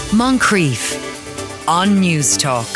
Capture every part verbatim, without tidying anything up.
Moncrief on News Talk.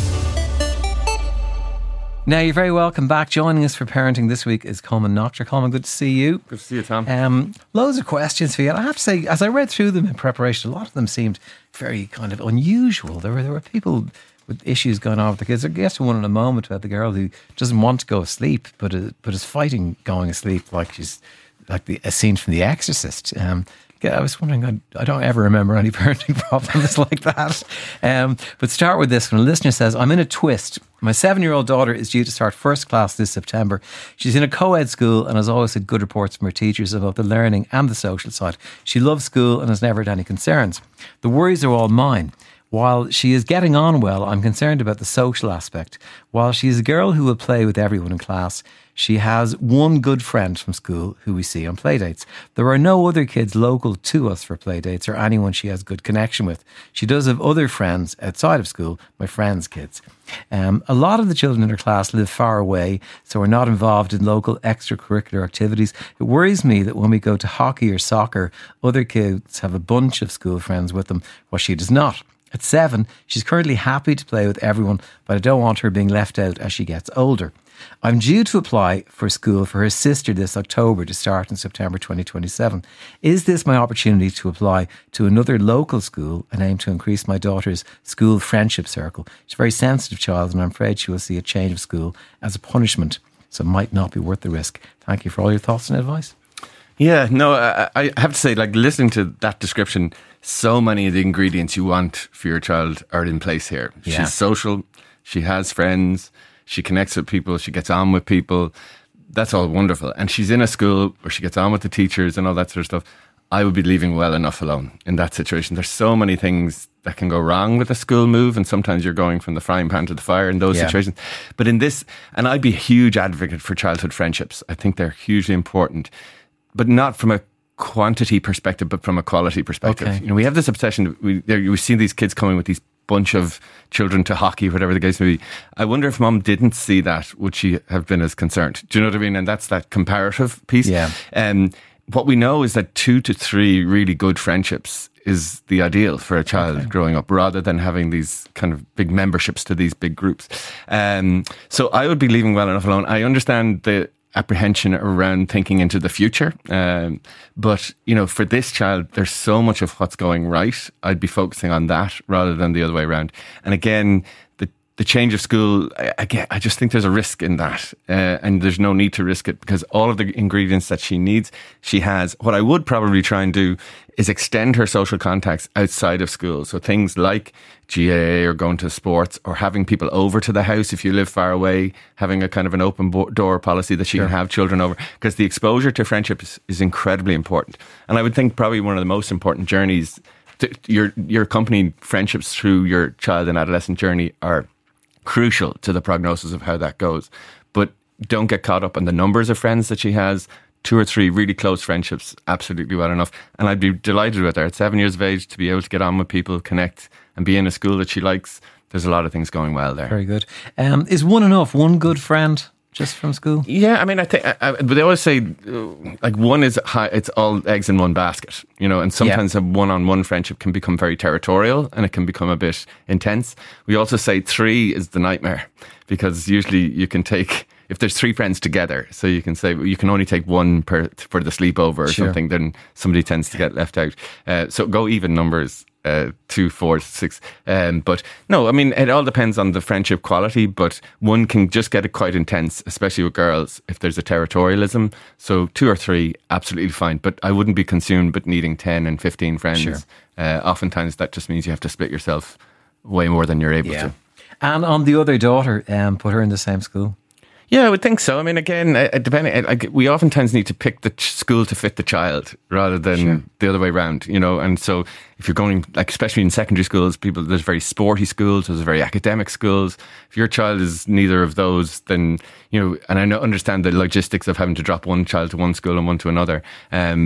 Now, you're very welcome back. Joining us for parenting this week is Colman Noctor. Colman, good to see you. Good to see you, Tom. Um, loads of questions for you. And I have to say, as I read through them in preparation, a lot of them seemed very kind of unusual. There were there were people with issues going on with the kids. I guess one in a moment about the girl who doesn't want to go to sleep, but is, but is fighting going to sleep like she's like the, a scene from The Exorcist. Um, I was wondering, I, I don't ever remember any parenting problems like that. Um, but start with this one. A listener says, I'm in a twist. My seven-year-old daughter is due to start first class this September. She's in a co-ed school and has always had good reports from her teachers about the learning and the social side. She loves school and has never had any concerns. The worries are all mine. While she is getting on well, I'm concerned about the social aspect. While she is a girl who will play with everyone in class, she has one good friend from school who we see on playdates. There are no other kids local to us for playdates or anyone she has good connection with. She does have other friends outside of school, my friends' kids. Um, a lot of the children in her class live far away, so are not involved in local extracurricular activities. It worries me that when we go to hockey or soccer, other kids have a bunch of school friends with them, while she does not. At seven, she's currently happy to play with everyone, but I don't want her being left out as she gets older. I'm due to apply for school for her sister this October to start in September twenty twenty-seven. Is this my opportunity to apply to another local school and aim to increase my daughter's school friendship circle? She's a very sensitive child and I'm afraid she will see a change of school as a punishment, so it might not be worth the risk. Thank you for all your thoughts and advice. Yeah, no, I, I have to say, like, listening to that description, so many of the ingredients you want for your child are in place here. Yeah. She's social, she has friends, she connects with people, she gets on with people. That's all wonderful. And she's in a school where she gets on with the teachers and all that sort of stuff. I would be leaving well enough alone in that situation. There's so many things that can go wrong with a school move, and sometimes you're going from the frying pan to the fire in those yeah. situations. But in this, and I'd be a huge advocate for childhood friendships. I think they're hugely important, but not from a quantity perspective, but from a quality perspective. Okay. You know, we have this obsession. We we see these kids coming with these bunch of children to hockey, whatever the case may be. I wonder if mum didn't see that, would she have been as concerned? Do you know what I mean? And that's that comparative piece. Yeah. Um, what we know is that two to three really good friendships is the ideal for a child okay. growing up, rather than having these kind of big memberships to these big groups. Um, so I would be leaving well enough alone. I understand the apprehension around thinking into the future. Um, but, you know, for this child, there's so much of what's going right. I'd be focusing on that rather than the other way around. And again, the the change of school, I, again, I just think there's a risk in that. Uh, and there's no need to risk it because all of the ingredients that she needs, she has. What I would probably try and do is extend her social contacts outside of school. So things like G A A or going to sports or having people over to the house if you live far away, having a kind of an open bo- door policy that she sure. can have children over, because the exposure to friendship is, is incredibly important. And I would think probably one of the most important journeys, to, your your accompanying friendships through your child and adolescent journey are crucial to the prognosis of how that goes. But don't get caught up in the numbers of friends that she has. Two or three really close friendships, absolutely well enough. And I'd be delighted with her at seven years of age to be able to get on with people, connect and be in a school that she likes. There's a lot of things going well there. Very good. Um, is one enough? One good friend just from school? Yeah, I mean, I think, I, I, but they always say uh, like one is high, it's all eggs in one basket, you know, and sometimes yeah. a one-on-one friendship can become very territorial and it can become a bit intense. We also say three is the nightmare because usually you can take, if there's three friends together, so you can say well, you can only take one per for the sleepover or sure. something, then somebody tends to get left out. Uh, so go even numbers, uh, two, four, six. Um, but no, I mean, it all depends on the friendship quality, but one can just get it quite intense, especially with girls, if there's a territorialism. So two or three, absolutely fine. But I wouldn't be consumed with needing ten and fifteen friends. Sure. Uh, oftentimes that just means you have to split yourself way more than you're able yeah. to. And on the other daughter, um, put her in the same school? Yeah, I would think so. I mean, again, uh, depending, like, we oftentimes need to pick the ch- school to fit the child rather than sure. the other way around, you know. And so, if you're going, like, especially in secondary schools, people there's very sporty schools, there's very academic schools. If your child is neither of those, then you know. And I know, understand the logistics of having to drop one child to one school and one to another. Um, but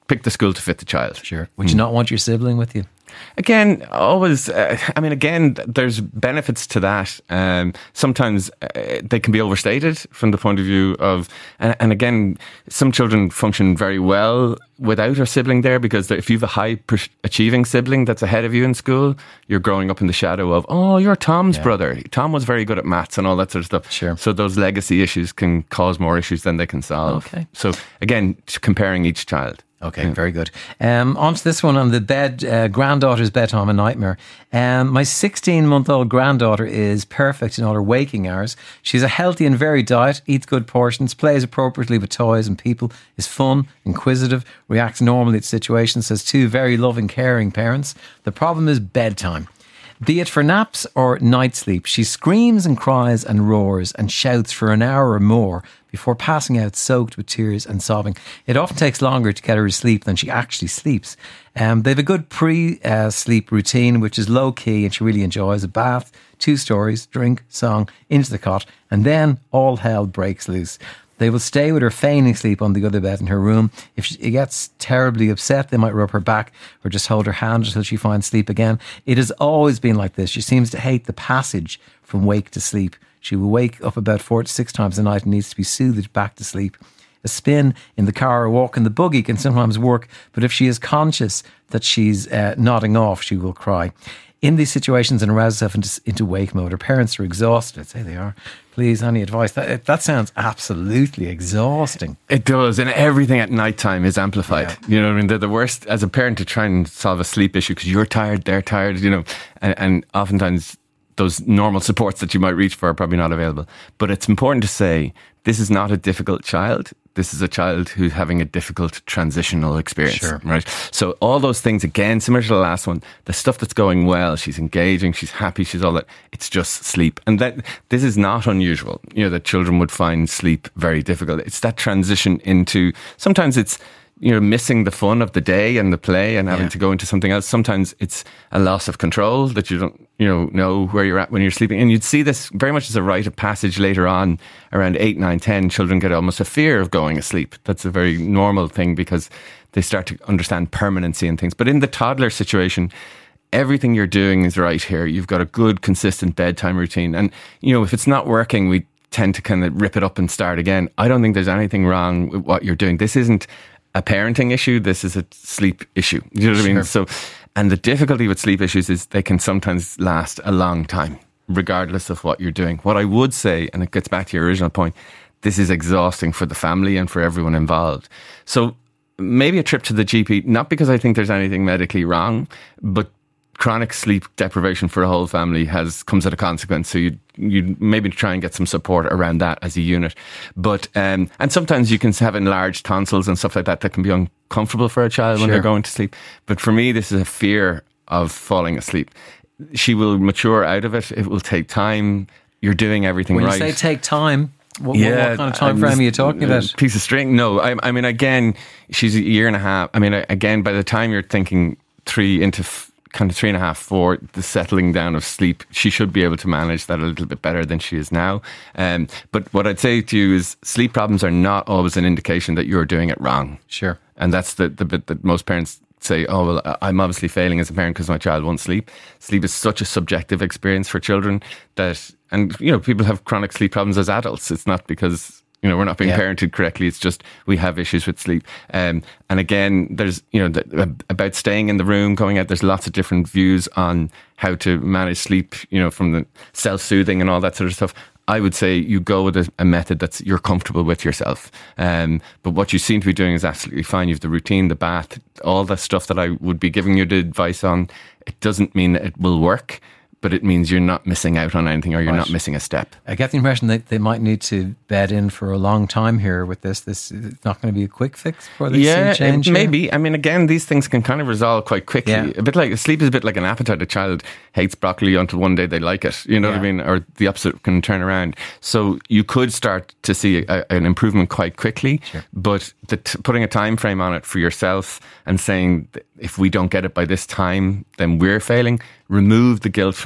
pick the school to fit the child. Sure. Would you not want your sibling with you? Again, always, uh, I mean, again, there's benefits to that. Um, sometimes uh, they can be overstated from the point of view of, and, and again, some children function very well without a sibling there, because if you have a high per- achieving sibling that's ahead of you in school, you're growing up in the shadow of, oh, you're Tom's yeah. brother. Tom was very good at maths and all that sort of stuff. Sure. So those legacy issues can cause more issues than they can solve. Okay. So again, comparing each child. Okay, yeah. Very good. Um, on to this one on the bed, uh, granddaughter's bedtime, a nightmare. Um, my sixteen-month-old granddaughter is perfect in all her waking hours. She's a healthy and varied diet, eats good portions, plays appropriately with toys and people, is fun, inquisitive, reacts normally to situations, has two very loving, caring parents. The problem is bedtime. Be it for naps or night sleep, she screams and cries and roars and shouts for an hour or more before passing out soaked with tears and sobbing. It often takes longer to get her to sleep than she actually sleeps. Um, they have a good pre-sleep uh, routine, which is low-key, and she really enjoys a bath, two stories, drink, song, into the cot, and then all hell breaks loose. They will stay with her feigning sleep on the other bed in her room. If she gets terribly upset, they might rub her back or just hold her hand until she finds sleep again. It has always been like this. She seems to hate the passage from wake to sleep. She will wake up about four to six times a night and needs to be soothed back to sleep. A spin in the car or a walk in the buggy can sometimes work, but if she is conscious that she's uh, nodding off, she will cry. In these situations and arouse herself into, into wake mode. Her parents are exhausted. I'd say they are. Please, any advice? That that sounds absolutely exhausting. It does, and everything at night time is amplified. Yeah. You know what I mean? They're the worst as a parent to try and solve a sleep issue because you're tired, they're tired, you know, and, and oftentimes those normal supports that you might reach for are probably not available. But it's important to say this is not a difficult child. This is a child who's having a difficult transitional experience, sure. right? So all those things, again, similar to the last one, the stuff that's going well, she's engaging, she's happy, she's all that, it's just sleep. And that this is not unusual, you know, that children would find sleep very difficult. It's that transition into, sometimes it's, you know, missing the fun of the day and the play and having yeah. to go into something else. Sometimes it's a loss of control that you don't, you know, know where you're at when you're sleeping. And you'd see this very much as a rite of passage later on, around eight, nine, ten. Children get almost a fear of going asleep. That's a very normal thing because they start to understand permanency and things. But in the toddler situation, everything you're doing is right here. You've got a good, consistent bedtime routine. And, you know, if it's not working, we tend to kind of rip it up and start again. I don't think there's anything wrong with what you're doing. This isn't a parenting issue, this is a sleep issue. You know what sure. I mean? So, and the difficulty with sleep issues is they can sometimes last a long time, regardless of what you're doing. What I would say, and it gets back to your original point, this is exhausting for the family and for everyone involved. So maybe a trip to the G P, not because I think there's anything medically wrong, but chronic sleep deprivation for a whole family has comes at a consequence. So you you maybe try and get some support around that as a unit. But um, and sometimes you can have enlarged tonsils and stuff like that that can be uncomfortable for a child when sure. they're going to sleep. But for me, this is a fear of falling asleep. She will mature out of it. It will take time. You're doing everything when right. When you say take time, what, yeah, what kind of time frame are you talking about? Piece of string? No, I, I mean, again, she's a year and a half. I mean, again, by the time you're thinking three into f- kind of three and a half, four, the settling down of sleep, she should be able to manage that a little bit better than she is now. Um, but what I'd say to you is sleep problems are not always an indication that you're doing it wrong. Sure. And that's the, the bit that most parents say, oh, well, I'm obviously failing as a parent because my child won't sleep. Sleep is such a subjective experience for children that, and you know, people have chronic sleep problems as adults. It's not because, you know, we're not being yeah. parented correctly. It's just we have issues with sleep. Um, and again, there's, you know, the, about staying in the room, going out, there's lots of different views on how to manage sleep, you know, from the self-soothing and all that sort of stuff. I would say you go with a, a method that's you're comfortable with yourself. Um, but what you seem to be doing is absolutely fine. You have the routine, the bath, all the stuff that I would be giving you the advice on. It doesn't mean that it will work, but it means you're not missing out on anything or you're right. not missing a step. I get the impression that they might need to bed in for a long time here with this. This is not going to be a quick fix for this yeah, change. Yeah, maybe. I mean, again, these things can kind of resolve quite quickly. Yeah. A bit like sleep is a bit like an appetite. A child hates broccoli until one day they like it. You know yeah. what I mean? Or the opposite can turn around. So you could start to see a, an improvement quite quickly. Sure. But the t- putting a time frame on it for yourself and saying if we don't get it by this time, then we're failing. Remove the guilt from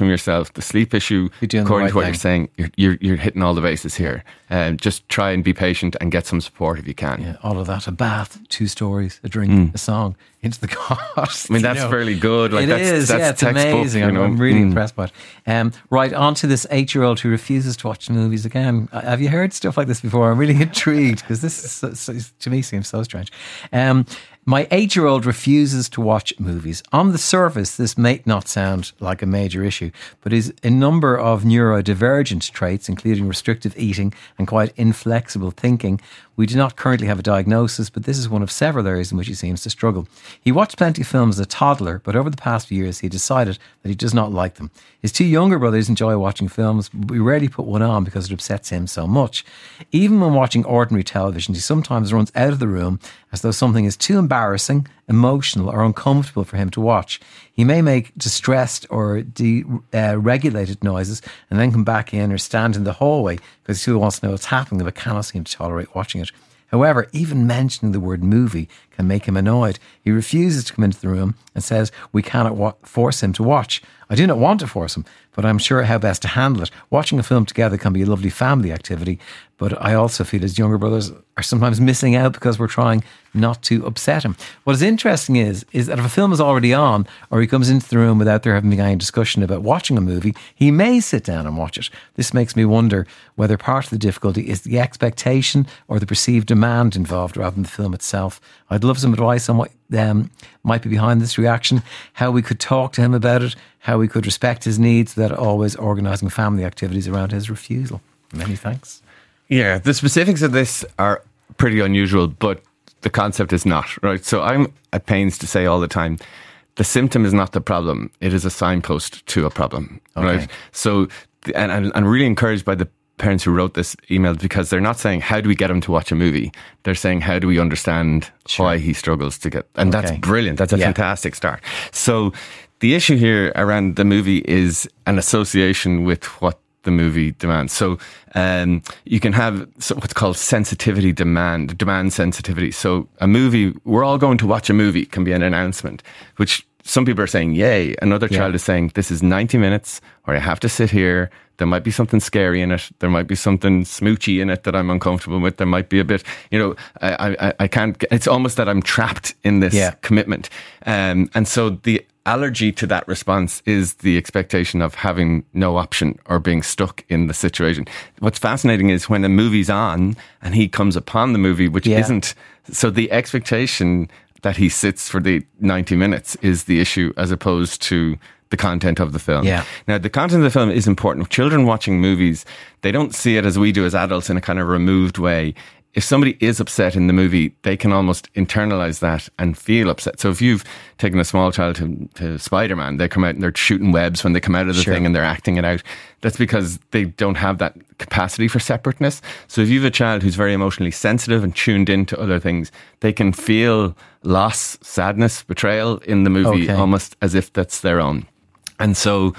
from yourself. The sleep issue, doing the according right to what thing. you're saying, you're, you're you're hitting all the bases here. Um, just try and be patient and get some support if you can. Yeah, all of that. A bath, two stories, a drink, a song, into the cot. I mean, that's fairly good. Like, it that's, is, that's yeah, it's textbook, amazing. you I'm, know. I'm really Mm. impressed by it. Um, right, on to this eight-year-old who refuses to watch movies again. Uh, Have you heard stuff like this before? I'm really intrigued because this, is so, so, to me, seems so strange. Um, my eight-year-old refuses to watch movies. On the surface, this may not sound like a major issue, but is a number of neurodivergent traits, including restrictive eating and quite inflexible thinking. We do not currently have a diagnosis, but this is one of several areas in which he seems to struggle. He watched plenty of films as a toddler, but over the past few years, he decided that he does not like them. His two younger brothers enjoy watching films, but we rarely put one on because it upsets him so much. Even when watching ordinary television, he sometimes runs out of the room as though something is too embarrassing, emotional, or uncomfortable for him to watch. He may make distressed or deregulated uh, noises and then come back in or stand in the hallway because he still wants to know what's happening but cannot seem to tolerate watching it. However, even mentioning the word movie can make him annoyed. He refuses to come into the room and says we cannot wa- force him to watch. I do not want to force him, but I'm sure how best to handle it. Watching a film together can be a lovely family activity, but I also feel his younger brothers are sometimes missing out because we're trying not to upset him. What is interesting is, is that if a film is already on or he comes into the room without there having been any discussion about watching a movie, he may sit down and watch it. This makes me wonder whether part of the difficulty is the expectation or the perceived demand involved rather than the film itself. I'd love some advice on what um, might be behind this reaction, how we could talk to him about it, how we could respect his needs without always organising family activities around his refusal. Many thanks. Yeah, the specifics of this are pretty unusual, but the concept is not, right? So I'm at pains to say all the time, the symptom is not the problem. It is a signpost to a problem, Okay. right? So, and, and I'm really encouraged by the parents who wrote this email because they're not saying, how do we get him to watch a movie? They're saying, how do we understand Sure. why he struggles to get, and Okay. that's brilliant. That's a Yeah. fantastic start. So the issue here around the movie is an association with what the movie demands. So um, you can have so what's called sensitivity demand, demand sensitivity. So a movie, we're all going to watch a movie, can be an announcement, which some people are saying, yay. Another Yeah. child is saying, this is ninety minutes, or I have to sit here. There might be something scary in it. There might be something smoochy in it that I'm uncomfortable with. There might be a bit, you know, I, I, I can't, get, it's almost that I'm trapped in this Yeah. commitment. Um, and so the allergy to that response is the expectation of having no option or being stuck in the situation. What's fascinating is when a movie's on and he comes upon the movie, which Yeah. isn't, so the expectation that he sits for the ninety minutes is the issue as opposed to the content of the film. Yeah. Now, the content of the film is important. Children watching movies, they don't see it as we do as adults in a kind of removed way. If somebody is upset in the movie, they can almost internalize that and feel upset. So if you've taken a small child to, to Spider-Man, they come out and they're shooting webs when they come out of the Sure. thing and they're acting it out. That's because they don't have that capacity for separateness. So if you have a child who's very emotionally sensitive and tuned into other things, they can feel loss, sadness, betrayal in the movie Okay. almost as if that's their own. And so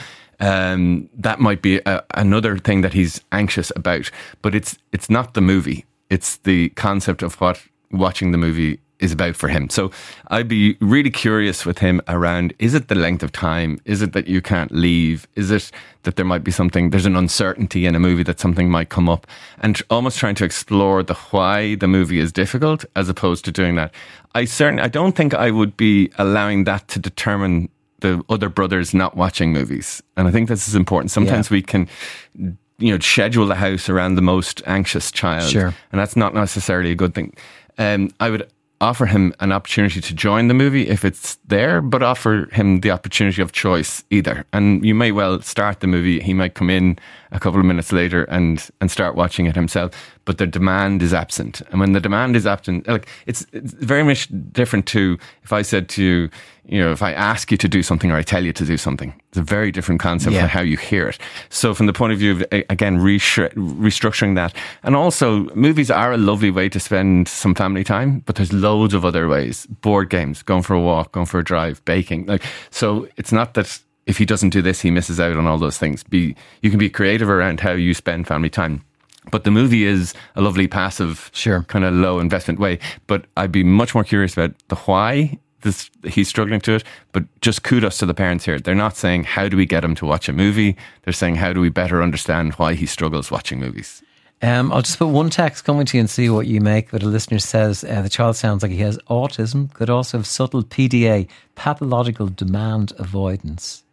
um, that might be a, another thing that he's anxious about. But it's it's not the movie. It's the concept of what watching the movie is about for him. So I'd be really curious with him around, is it the length of time? Is it that you can't leave? Is it that there might be something, there's an uncertainty in a movie that something might come up? And almost trying to explore the why the movie is difficult as opposed to doing that. I certainly, I don't think I would be allowing that to determine the other brothers not watching movies. And I think this is important. Sometimes Yeah. we can, you know, schedule the house around the most anxious child. Sure. And that's not necessarily a good thing. Um, I would offer him an opportunity to join the movie if it's there, but offer him the opportunity of choice either. And you may well start the movie. He might come in a couple of minutes later and, and start watching it himself, but the demand is absent. And when the demand is absent, like it's, it's very much different to if I said to you, you know, if I ask you to do something or I tell you to do something. It's a very different concept Yeah. from how you hear it. So from the point of view of, a- again, restru- restructuring that. And also, movies are a lovely way to spend some family time, but there's loads of other ways. Board games, going for a walk, going for a drive, baking. Like, so it's not that if he doesn't do this, he misses out on all those things. Be You can be creative around how you spend family time. But the movie is a lovely passive, Sure. kind of low investment way. But I'd be much more curious about the why this, he's struggling to it, but just kudos to the parents here. They're not saying, how do we get him to watch a movie? They're saying, how do we better understand why he struggles watching movies? Um, I'll just put one text coming to you and see what you make. But a listener says uh, the child sounds like he has autism, could also have subtle P D A, pathological demand avoidance.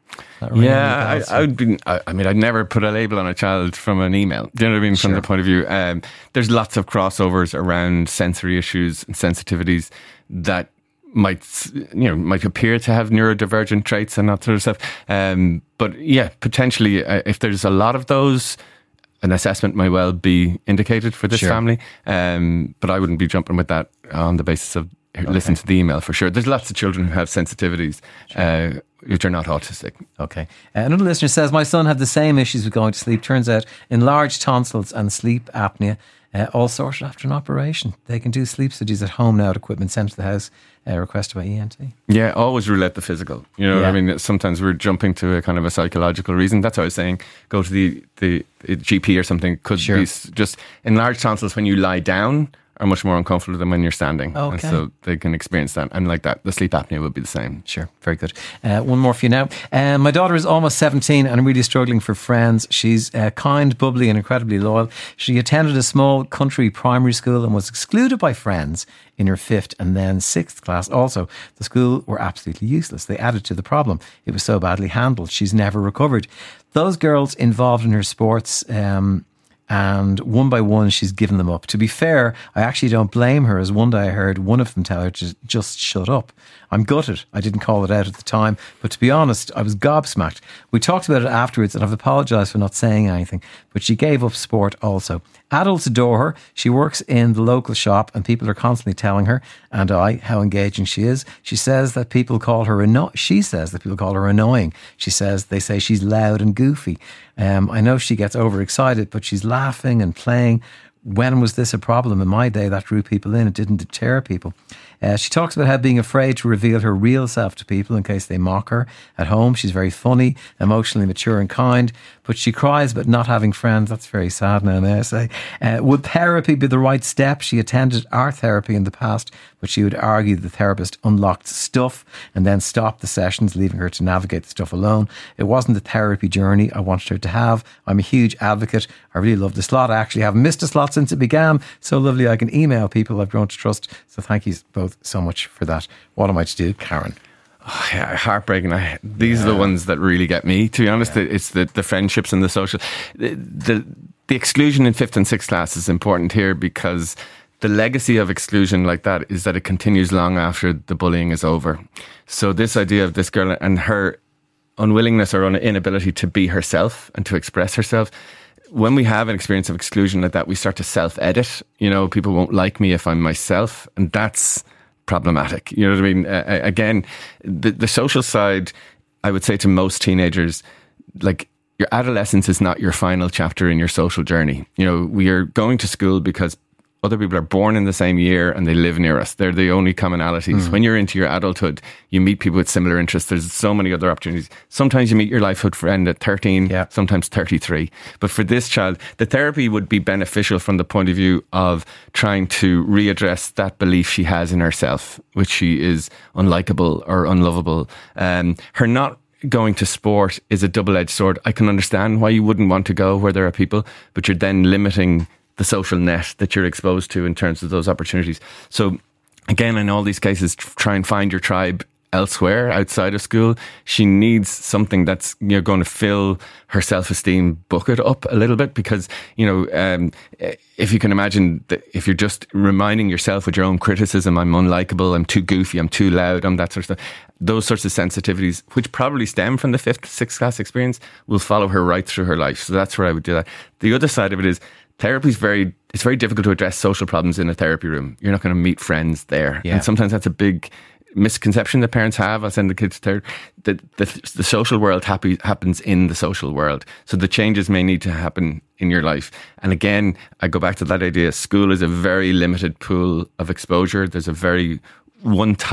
Yeah, I, I would be. I, I mean, I'd never put a label on a child from an email. Do you know what I mean? From Sure. the point of view, um, there's lots of crossovers around sensory issues and sensitivities that might, you know, might appear to have neurodivergent traits and that sort of stuff. Um, but yeah, potentially, uh, if there's a lot of those, an assessment may well be indicated for this Sure. family. Um, but I wouldn't be jumping with that on the basis of okay. listen to the email for sure. There's lots of children who have sensitivities, sure. uh, which are not autistic. Okay. Uh, another listener says, my son had the same issues with going to sleep. Turns out enlarged tonsils and sleep apnea, uh, all sorted after an operation. They can do sleep studies at home now at equipment sent to the house, uh, requested by E N T. Yeah, always rule out the physical. You know, Yeah. I mean, sometimes we're jumping to a kind of a psychological reason. That's what I was saying. Go to the, the, the G P or something. Could Sure. be s- just enlarged tonsils when you lie down are much more uncomfortable than when you're standing. Okay. And so they can experience that. And like that, the sleep apnea would be the same. Sure, very good. Uh, one more for you now. Um, my daughter is almost seventeen and I'm really struggling for friends. She's uh, kind, bubbly and incredibly loyal. She attended a small country primary school and was excluded by friends in her fifth and then sixth class. Also, the school were absolutely useless. They added to the problem. It was so badly handled. She's never recovered. Those girls involved in her sports... Um, and one by one she's given them up. To be fair, I actually don't blame her, as one day I heard one of them tell her to just shut up. I'm gutted. I didn't call it out at the time, but to be honest, I was gobsmacked. We talked about it afterwards and I've apologised for not saying anything, but she gave up sport also. Adults adore her. She works in the local shop and people are constantly telling her, and I, how engaging she is. She says that people call her anno- She says that people call her annoying. She says they say she's loud and goofy. Um, I know she gets overexcited, but she's laughing and playing. When was this a problem? In my day, that drew people in. It didn't deter people. Uh, she talks about how being afraid to reveal her real self to people in case they mock her. At home, she's very funny, emotionally mature and kind, but she cries about not having friends. That's very sad now, may I say. Uh, would therapy be the right step? She attended art therapy in the past, but she would argue the therapist unlocked stuff and then stopped the sessions, leaving her to navigate the stuff alone. It wasn't the therapy journey I wanted her to have. I'm a huge advocate. I really love the slot. I actually haven't missed a slot since it began. So lovely. I can email people I've grown to trust. So thank you both so much for that. What am I to do, Karen? Oh, yeah, heartbreaking. I, these yeah. are the ones that really get me, to be honest. Yeah. It's the, the friendships and the social. The, the, the exclusion in fifth and sixth class is important here because the legacy of exclusion like that is that it continues long after the bullying is over. So this idea of this girl and her unwillingness or inability to be herself and to express herself, when we have an experience of exclusion like that, we start to self-edit. You know, people won't like me if I'm myself, and that's problematic. You know what I mean? Uh, again, the, the social side, I would say to most teenagers, like, your adolescence is not your final chapter in your social journey. You know, we are going to school because other people are born in the same year and they live near us. They're the only commonalities. Mm. When you're into your adulthood, you meet people with similar interests. There's so many other opportunities. Sometimes you meet your lifehood friend at thirteen, yeah. sometimes thirty-three. But for this child, the therapy would be beneficial from the point of view of trying to readdress that belief she has in herself, which she is unlikable or unlovable. Um, her not going to sport is a double-edged sword. I can understand why you wouldn't want to go where there are people, but you're then limiting the social net that you're exposed to in terms of those opportunities. So again, in all these cases, try and find your tribe elsewhere outside of school. She needs something that's, you know, going to fill her self-esteem bucket up a little bit, because, you know, um, if you can imagine that if you're just reminding yourself with your own criticism, I'm unlikable, I'm too goofy, I'm too loud, I'm that sort of stuff, those sorts of sensitivities, which probably stem from the fifth, sixth class experience, will follow her right through her life. So that's where I would do that. The other side of it is, therapy is very, it's very difficult to address social problems in a therapy room. You're not going to meet friends there. Yeah. And sometimes that's a big misconception that parents have. I send the kids to therapy. The, the, the social world happy, happens in the social world. So the changes may need to happen in your life. And again, I go back to that idea. School is a very limited pool of exposure. There's a very one type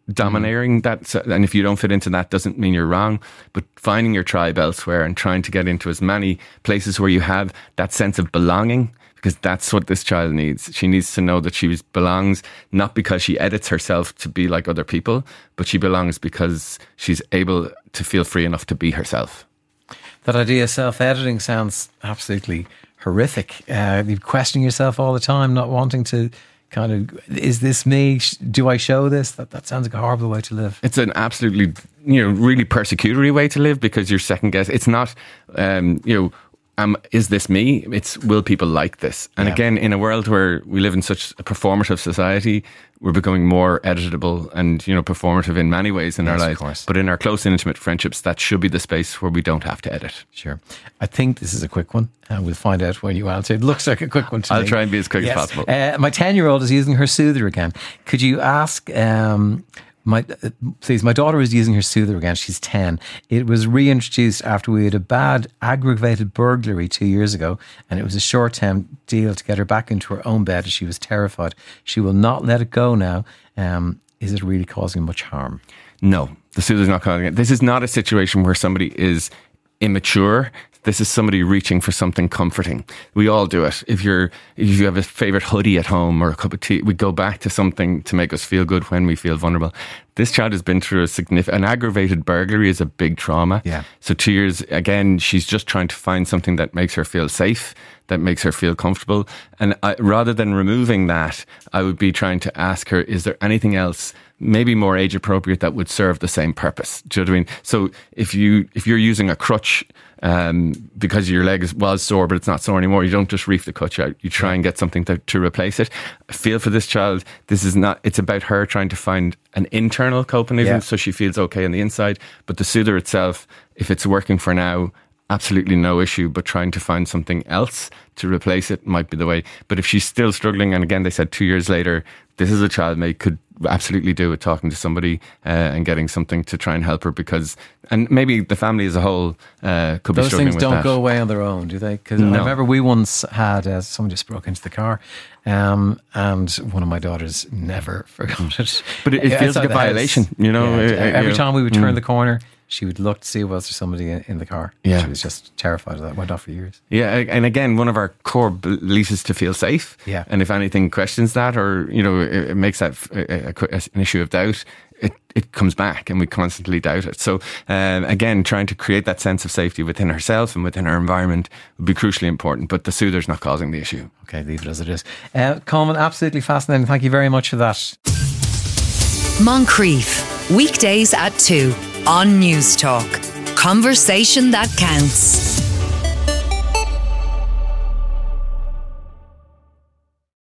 domineering that. So, and if you don't fit into that, doesn't mean you're wrong. But finding your tribe elsewhere and trying to get into as many places where you have that sense of belonging, because that's what this child needs. She needs to know that she belongs, not because she edits herself to be like other people, but she belongs because she's able to feel free enough to be herself. That idea of self-editing sounds absolutely horrific. Uh, you're questioning yourself all the time, not wanting to kind of, is this me? Do I show this? That that sounds like a horrible way to live. It's an absolutely, you know, really persecutory way to live, because you're second guess. It's not, um, you know, Um, is this me? It's, will people like this? And yeah. again, in a world where we live in such a performative society, we're becoming more editable and, you know, performative in many ways in yes, our lives. Of course. But in our close, intimate friendships, that should be the space where we don't have to edit. Sure. I think this is a quick one, and we'll find out when you answer. It looks like a quick one to I'll me. try and be as quick yes. as possible. Uh, my ten-year-old is using her soother again. Could you ask... Um, My, uh, please, my daughter is using her soother again. She's ten. It was reintroduced after we had a bad aggravated burglary two years ago, and it was a short-term deal to get her back into her own bed as she was terrified. She will not let it go now. Um, is it really causing much harm? No, the soother's not causing it. This is not a situation where somebody is immature. This is somebody reaching for something comforting. We all do it. If you're, if you have a favourite hoodie at home or a cup of tea, we go back to something to make us feel good when we feel vulnerable. This child has been through a significant, an aggravated burglary is a big trauma. Yeah. So two years, again, she's just trying to find something that makes her feel safe, that makes her feel comfortable. And I, rather than removing that, I would be trying to ask her, is there anything else maybe more age appropriate that would serve the same purpose? Do you know what I mean? So if you, if you're using a crutch, um, because your leg is, was sore, but it's not sore anymore, you don't just reef the crutch out. You try and get something to, to replace it. Feel for this child. This is not, it's about her trying to find an internal coping mechanism, yeah. so she feels okay on the inside. But the soother itself, if it's working for now, absolutely no issue, but trying to find something else to replace it might be the way. But if she's still struggling, and again, they said two years later, this is a child may could absolutely do with talking to somebody uh, and getting something to try and help her, because, and maybe the family as a whole uh, could Those be struggling things with don't that. go away on their own, do they? Because No. I remember we once had uh, someone just broke into the car, um, and one of my daughters never forgot it. But it, it feels Outside like a the house. violation, you know. Yeah, uh, uh, every you time know. we would turn Mm. the corner, she would look to see was there somebody in, in the car. Yeah. She was just terrified of that. Went off for years. Yeah, and again, one of our core beliefs is to feel safe. Yeah. And if anything questions that, or, you know, it, it makes that a, a, an issue of doubt, it, it comes back and we constantly doubt it. So um, again, trying to create that sense of safety within herself and within her environment would be crucially important, but the soother's not causing the issue. Okay, leave it as it is. Uh, Colin, absolutely fascinating. Thank you very much for that. Moncrief, weekdays at two on News Talk. Conversation that counts.